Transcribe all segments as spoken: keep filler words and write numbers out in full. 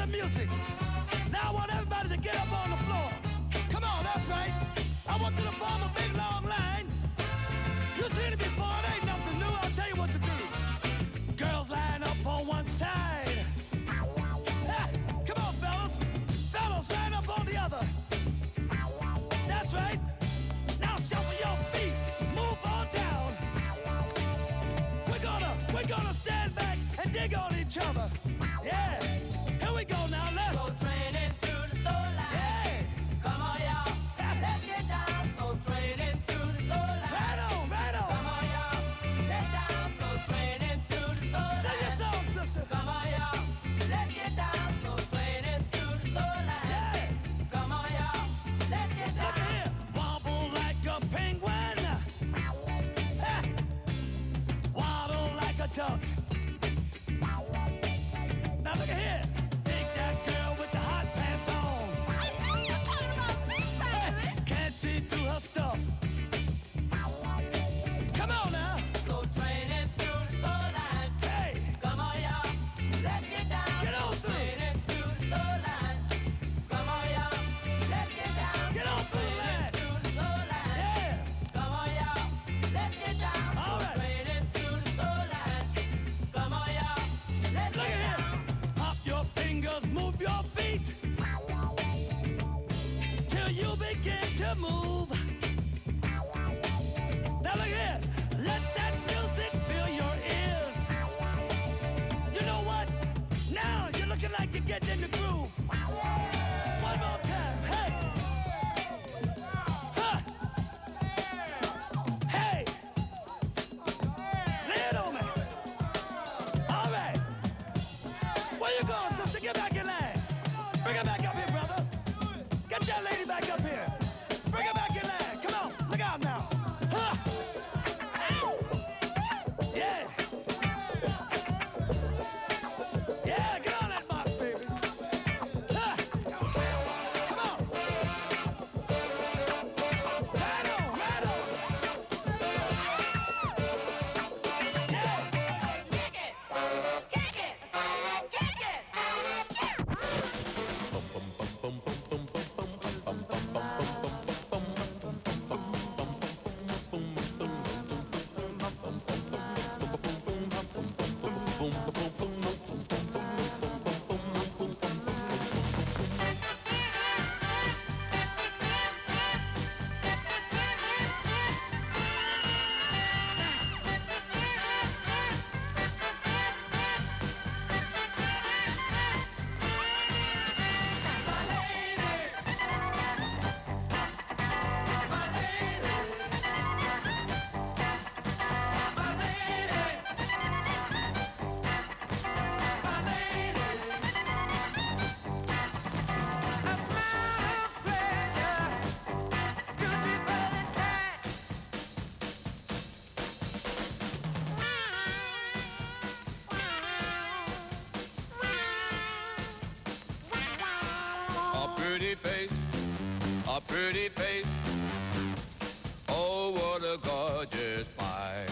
the music. Now I want everybody to get up on the floor. Come on, that's right. I want you to form a big long line. You've seen it before, it ain't nothing new. I'll tell you what to do. Girls line up on one side. Hey, come on, fellas. Fellas, line up on the other. That's right. Now shuffle your feet. Move on down. We're gonna, we're gonna stand back and dig on each other. Yeah. Here we go now. Let's go training through the soul line. Yeah. Come on, y'all. Yeah. Let's get down. So training through the soul line. Right on, right on. Come on, y'all. Let's down. So training through the soul line. Sing your song, sister. Come on, y'all. Let's get down. So training through the soul line. Yeah. Come on, y'all. Let's get down. Look here. Wobble like a penguin. Ha. Waddle like a duck. Now look at here. Take that girl with the hot pants on. I know you're talking about me, baby. Can't see through her stuff. Come on now. So training through the soul line. Hey. Come on, y'all. Let's get down. Get on through. Training through the soul line. Come on, y'all. Let's get down. Get on through the line. Through the soul line. Yeah. Come on, y'all. Let's get down. All right. Training through the soul line. Come on, y'all. Let's Look get at down. here. Pop your fingers, move your feet. Till you begin to move. Now look here. Let that music fill your ears. You know what? Now you're looking like you're getting in the groove. One more time. Hey. Huh. Hey. Lay it on me. All right. Where you going, sister? Get back in line. Bring her back up here, brother. Get that lady back up here. Bring her back in line. Come on. Look out now. Huh. Yeah. Yeah, get on that box, baby. Huh. Come on. Right on, right on. Yeah. Kick it. Kick it. Kick it. Pretty face, a pretty face. Oh, what a gorgeous sight.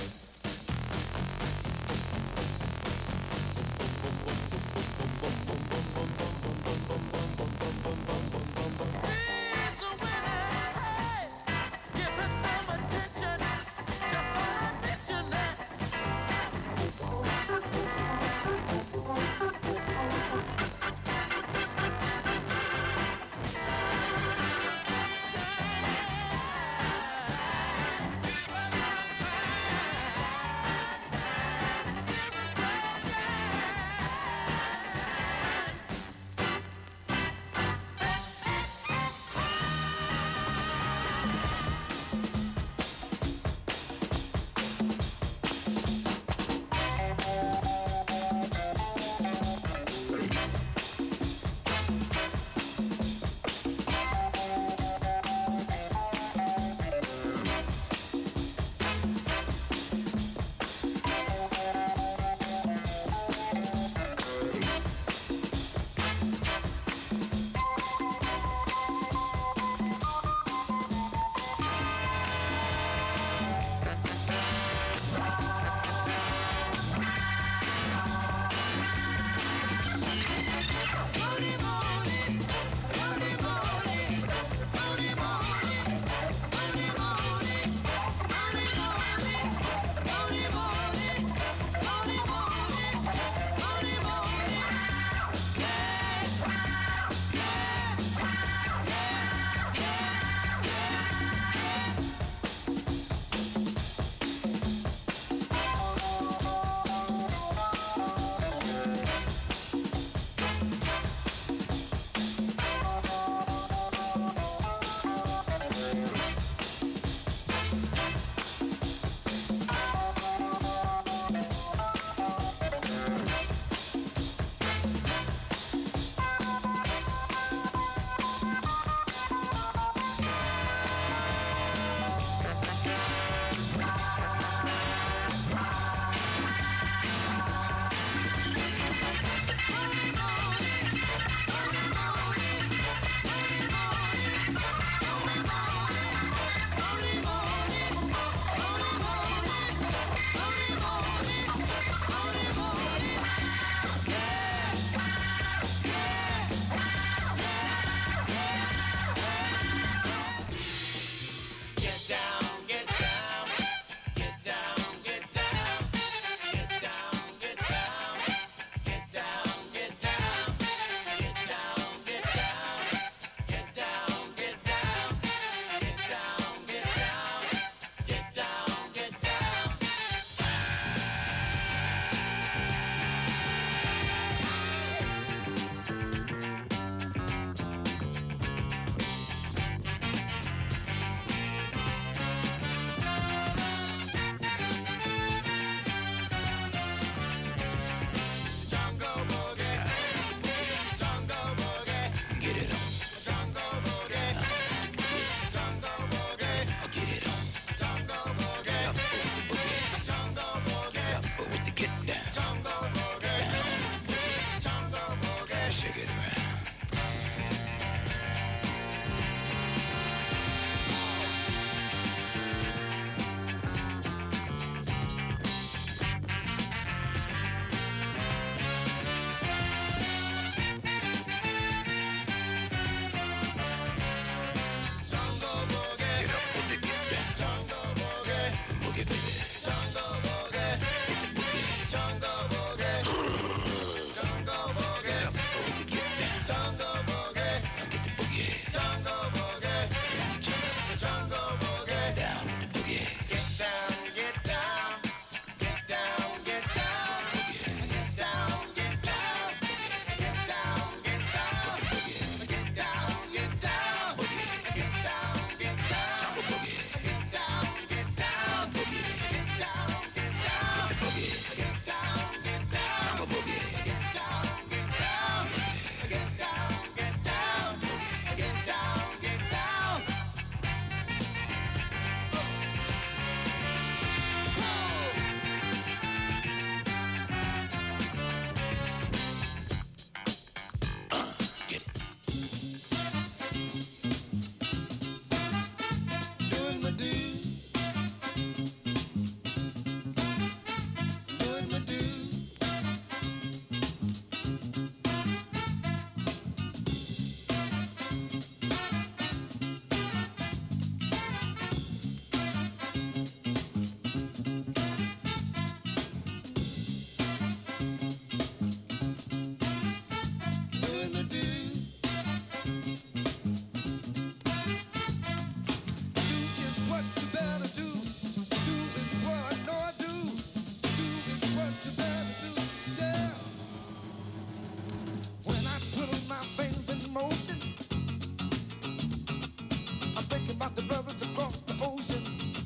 about the brothers across the ocean.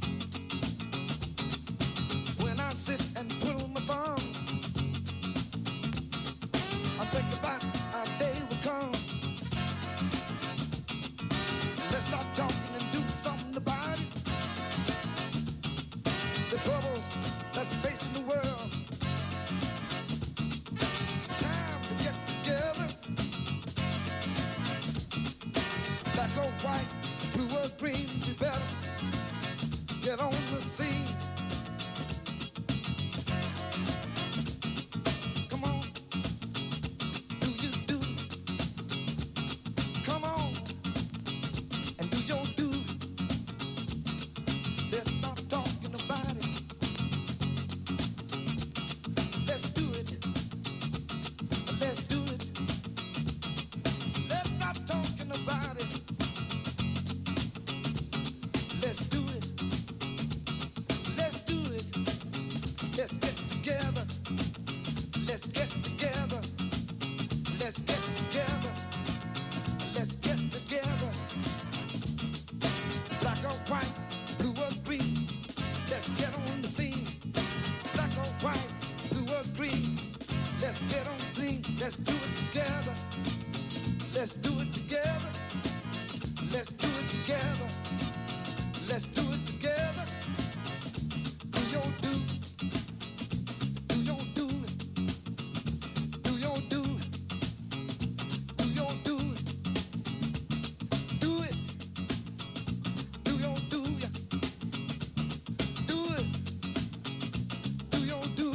When I sit and twiddle my thumbs, I think about our day will come. Let's start talking and do something about it. The troubles that's facing the world. It's time to get together. Black or white, blue or green, we better get on the scene. Come on, do you do? Come on and do your do. Let's start talking about it. Let's do it. Let's do it. Let's stop talking about it. Let's do it. Let's do it. Let's get together. Let's get together. Let's get together. Let's get together. Black or white, blue or green. Let's get on the scene. Black or white, blue or green. Let's get on the scene. Let's do it together. Let's do it together. Let's do it together. Let's do it together. Do your do. Do your do. Do your do. Do your do. Do it. Do your do. Do it. Do your do.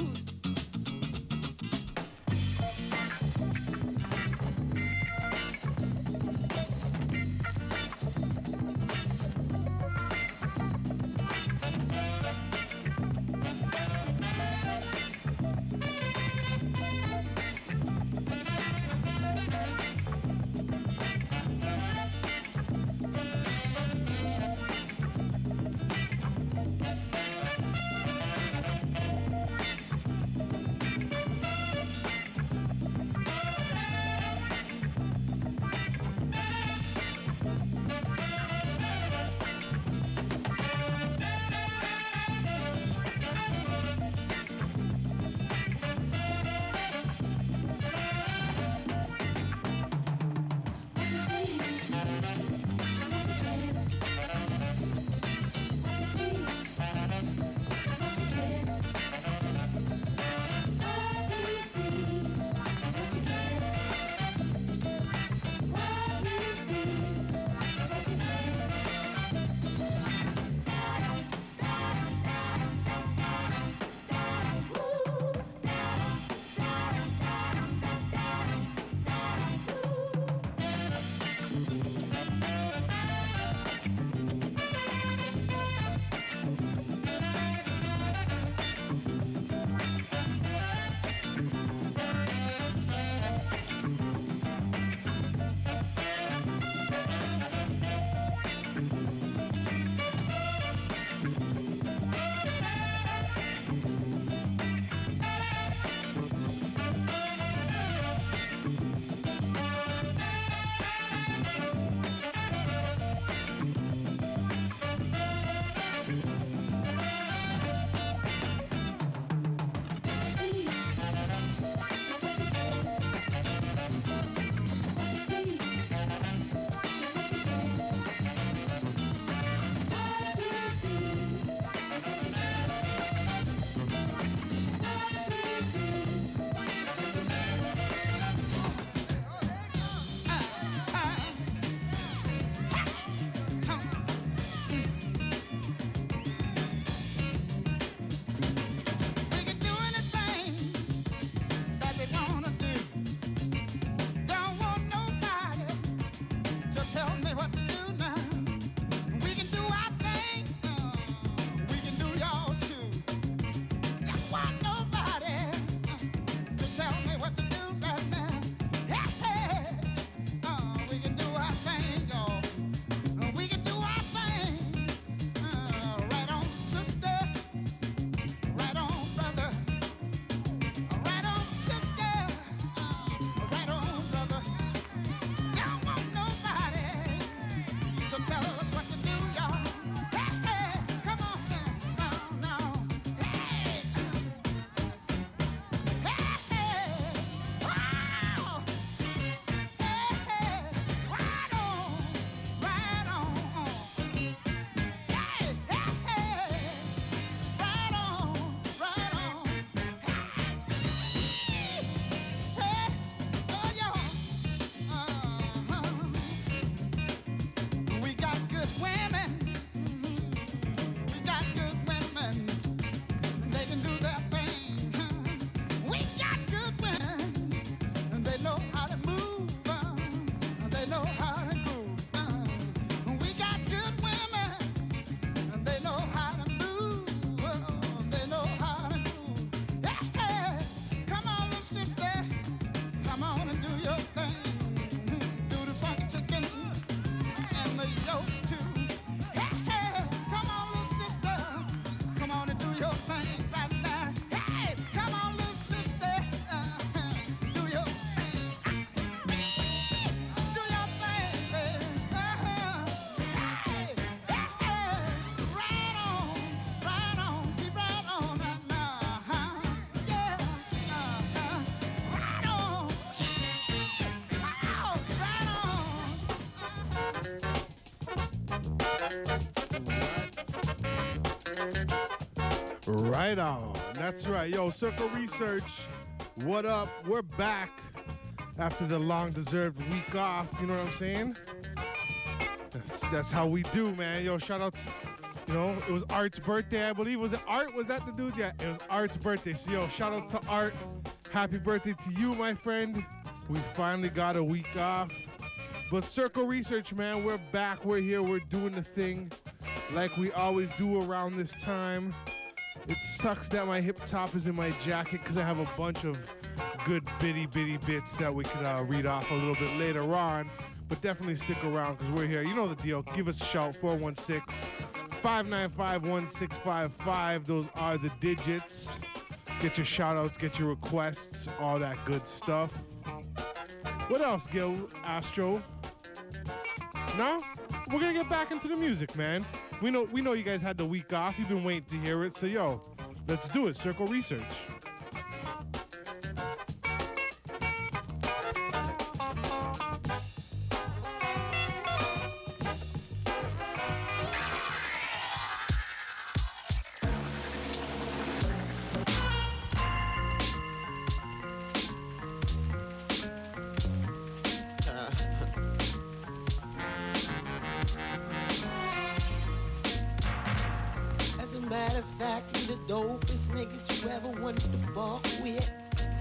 Right on. That's right. Yo, Circle Research, what up? We're back after the long-deserved week off. You know what I'm saying? That's, that's how we do, man. Yo, shout out to, you know, it was Art's birthday, I believe. Was it Art? Was that the dude? Yeah, it was Art's birthday. So, yo, shout out to Art. Happy birthday to you, my friend. We finally got a week off. But Circle Research, man, we're back. We're here. We're doing the thing like we always do around this time. It sucks that my hip top is in my jacket because I have a bunch of good bitty bitty bits that we could uh, read off a little bit later on. But definitely stick around because we're here. You know the deal. Give us a shout, four one six, five nine five, one six five five. Those are the digits. Get your shout outs, get your requests, all that good stuff. What else, Gil Astro? No? We're gonna get back into the music, man. We know we know you guys had the week off. You've been waiting to hear it. So, yo, let's do it. Circle Research. Matter of fact, we the dopest niggas you ever wanted to fuck with.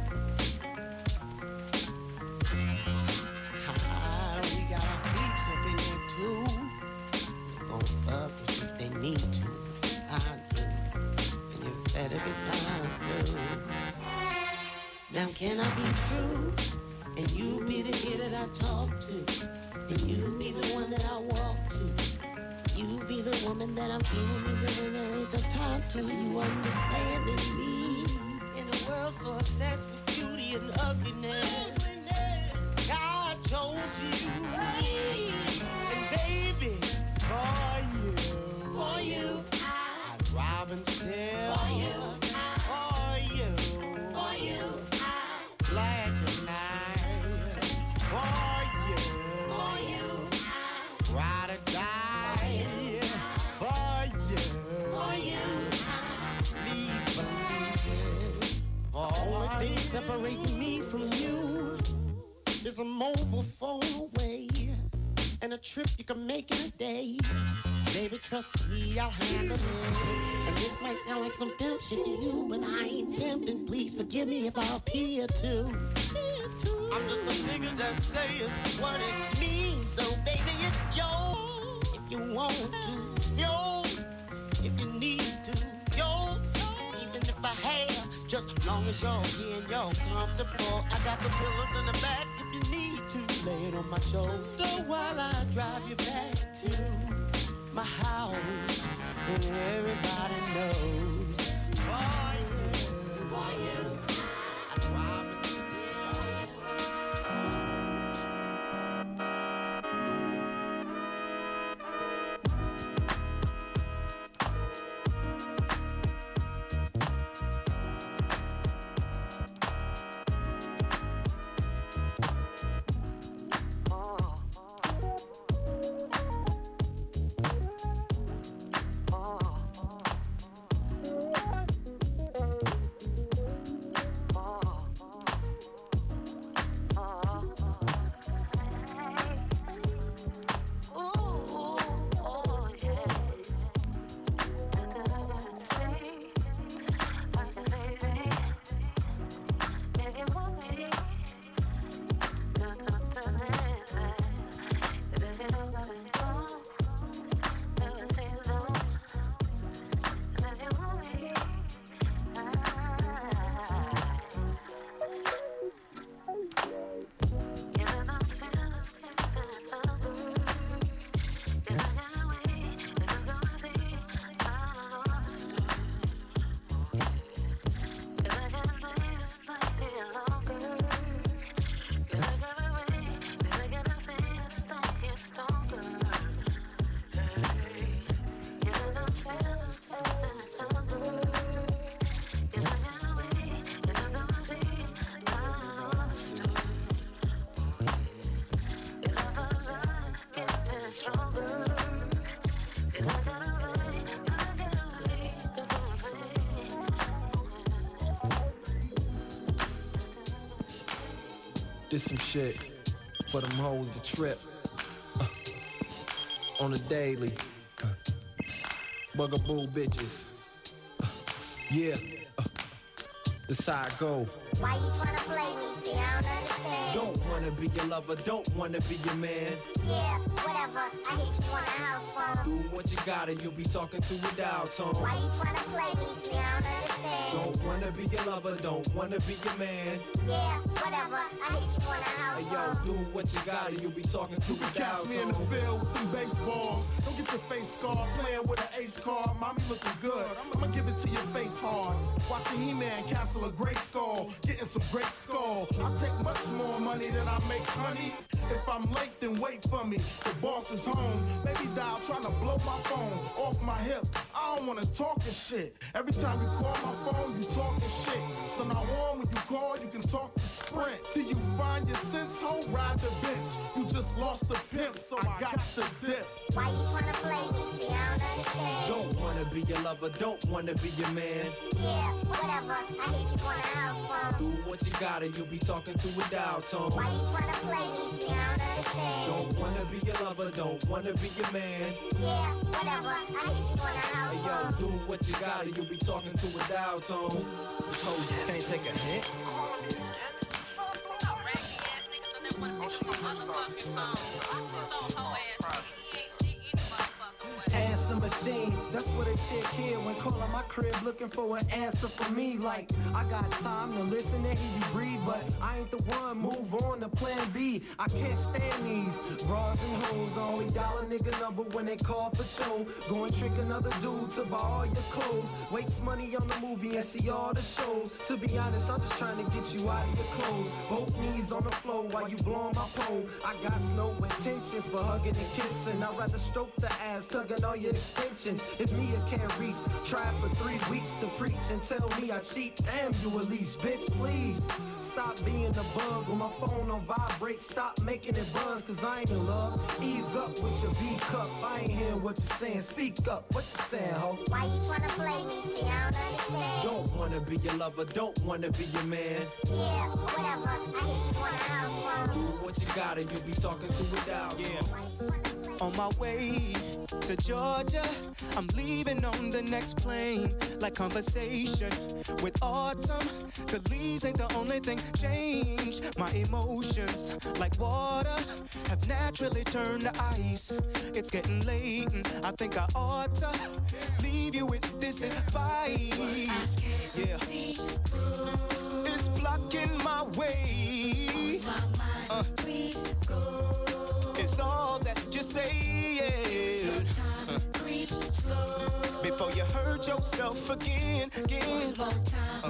Ha, we got our peeps up in here too. They gon' fuck with you if they need to. I do, and you better be down too. Now can I be true? And you be the kid that I talk to, and you be the one that I walk to. You be the woman that I'm feeling even when there ain't the time to. You understanding me in a world so obsessed with beauty and ugliness. God chose you, and baby, for you, for you, I'd rob and steal. For you, for you, for you, I'd black and night. For you, for you, I'd ride or die. Only thing separating me from you is a mobile phone away and a trip you can make in a day. Baby, trust me, I'll handle it. And this might sound like some pimp shit to you, but I ain't pimping. Please forgive me if I'll peer too. I'm just a nigga that says what it means. So baby, it's yours if you want to. Yours if you need to. Yours even if I have. Just as long as you're here and you're comfortable. I got some pillows in the back if you need to. Lay it on my shoulder while I drive you back to my house. And everybody knows for you, for you, I drive and This some shit for them hoes to trip uh, on the daily. Uh, Bugaboo bitches. Uh, yeah, uh, this how I go. Why you tryna play me? See, I don't understand. Don't wanna be your lover, don't wanna be your man. Yeah, whatever. I hit you on the house phone. Do what you got and you'll be talking to a dial tone. Why you tryna play me? See, I don't understand. Don't wanna be your lover, don't wanna be your man. Yeah, whatever. I hit you on the house Hey yo, phone. do what you got and you'll be talking to You a can dial catch me in the tone. field with them baseballs. Don't get your face scarred playing with an ace card. Mommy looking good. I'ma give it to your face hard. Watching He-Man Castle a great skull. Getting some great skull. I take much more money than I make, honey. If I'm late, then wait for me. The boss is home. Baby dial trying to blow my phone off my hip. I don't wanna talk and shit. Every time you call my phone, you talking shit. So now on, when you call, you can talk to Sprint. Till you find your sense, ho, ride the bench. You just lost the pimp, so I got to dip. Why you tryna play me? See, I don't understand. Don't wanna be your lover, don't wanna be your man. Yeah, whatever. I hit you on the house phone. Do what you got and you'll be talking to a dial tone. Why you tryna play me? See, I don't understand. Don't wanna be your lover, don't wanna be your man. Yeah, whatever. I hit you on the house Hey yo, phone. do what you got and you'll be talking to a dial tone. This hoe just can't take a hint. Answer machine, that's what a chick hear when calling my crib looking for an answer for me. Like, I got time to listen and hear you breathe, but I ain't the one, move on to plan B. I can't stand these bras and hoes, only dial a nigga number when they call for show. Go and trick another dude to buy all your clothes. Waste money on the movie and see all the shows. To be honest, I'm just trying to get you out of your clothes. Both knees on the floor while you blowing my pole. I got no intentions for hugging and kissing. I'd rather stroke the ass, tugging all your extensions. It's me I can't reach. Try for three weeks to preach and tell me I cheat. Damn you at least, bitch, please. Stop being a bug with my phone on vibrate. Stop making it buzz, cause I ain't in love. Ease up with your B cup. I ain't hearing what you're saying. Speak up, what you saying, ho? Why you tryna play me? See, I don't understand. Don't wanna be your lover, don't wanna be your man. Yeah, whatever. I hit you on the house Do phone. what you got and you'll be talking to a dial tone. Why you tryna play On my way to Georgia, I'm leaving on the next plane. Like conversation with autumn, the leaves ain't the only thing changed. My emotions, like water, have naturally turned to ice. It's getting late and I think I ought to leave you with this advice. Yeah. It's blocking my way. Uh, it's all that you say, yeah. Uh, before you hurt yourself again, again. Uh,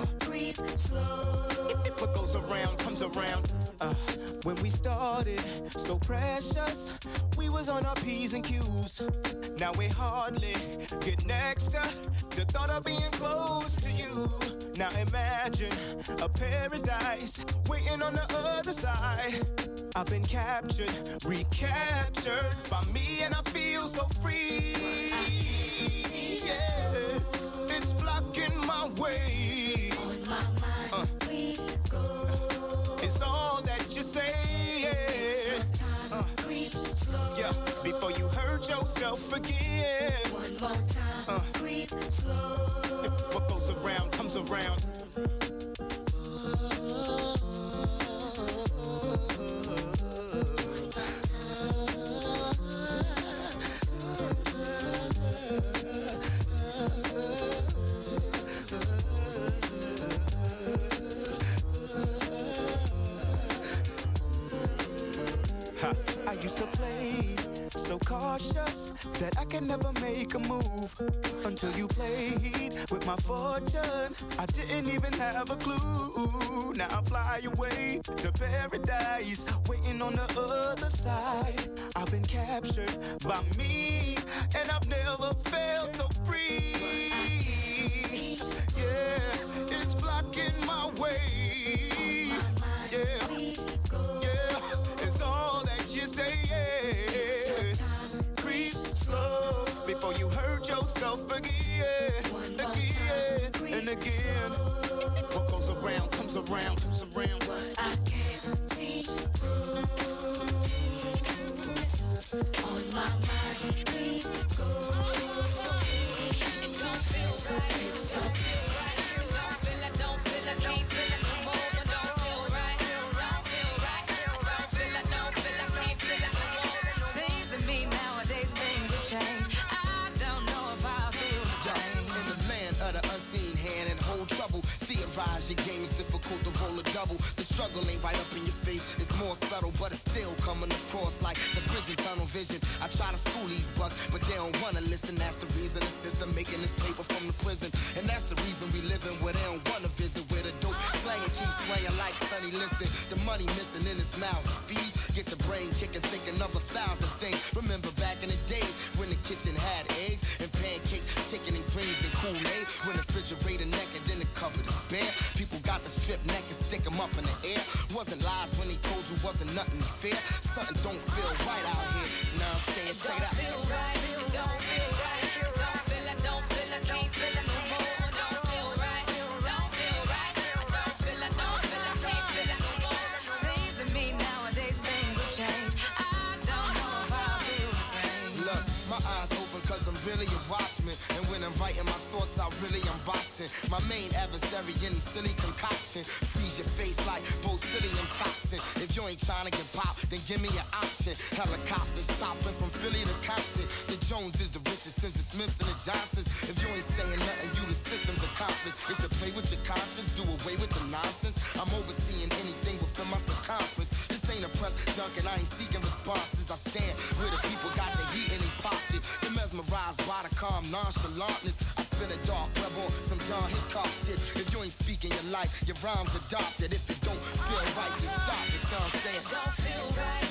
what goes around comes around. Uh, when we started, so precious, we was on our P's and Q's. Now we hardly get next to the thought of being close to you. Now imagine a paradise waiting on the other side. I've been captured, recaptured by me, and I feel so free. Yeah, it's blocking my way. Uh, it's all that you say. Yeah. Uh, yeah, before you hurt yourself again. Uh, what goes around comes around. I used to play so cautious that I could never make a move until you played with my fortune. I didn't even have a clue. Now I fly away to paradise, waiting on the other side. I've been captured by me, and I've never felt so free. Yeah, it's blocking my way. Yeah, yeah, it's all that you say. Yeah. Creep slow before you hurt your yourself again, again, and again. What goes around comes around, comes around. I can't see through. On my mind, please go. It don't feel right. It don't feel right. It don't feel. I don't feel. I can't feel it no more. It don't feel right. Don't feel right. I don't feel. I don't feel. I can't feel it no more. Seems to me nowadays things have changed. I don't know if I feel the same. In the land of the unseen hand and hold trouble. Theorize your game is difficult to roll a double. The struggle ain't right up in your face. It's more subtle, but it's still coming across like the prison tunnel vision. I try to school these bucks, but they don't wanna listen. That's the reason the system making this paper from the prison. And that's the reason we living where they don't wanna visit. Where the dope slaying keeps playing like Sonny Liston. The money missing in his mouth to feed. Get the brain kicking, thinking of a thousand things. Remember back in the days when the kitchen had eggs and pancakes, chicken and greens and Kool-Aid. When the refrigerator naked and the cupboard is bare. People got the strip naked, stick them up in the air. Wasn't lies when he told you wasn't nothing fair. Something don't feel right out here. Now I'm saying straight out. It don't feel right. It don't feel right. It don't feel. I don't feel. I can't feel it no more. It don't feel right. Don't feel right. I don't feel. I don't feel. I can't feel it no more. Seems to me nowadays things will change. I don't know if I'll feel the same. Look, my eyes open cause I'm really a watchman. And when I'm writing my thoughts out, really I'm boxing. My main adversary, any silly concoction. Freeze your face like botulinum toxin. If you ain't trying to get popped, then give me an option. Helicopters chopping from Philly to Compton. The Jones is the richest since the Smiths and the Johnsons. If you ain't saying nothing, you the system's accomplice. It's to play with your conscience, do away with the nonsense. I'm overseeing anything within my circumference. This ain't a press junk and I ain't seeking responses. I stand where the people got the heat and they popped it. You're mesmerized by the calm nonchalantness. I spin a dark web on some John Hitchcock shit. If you ain't speaking your life, your rhymes adopted. If it don't feel right, just stop it. You know what I'm saying? Don't feel right.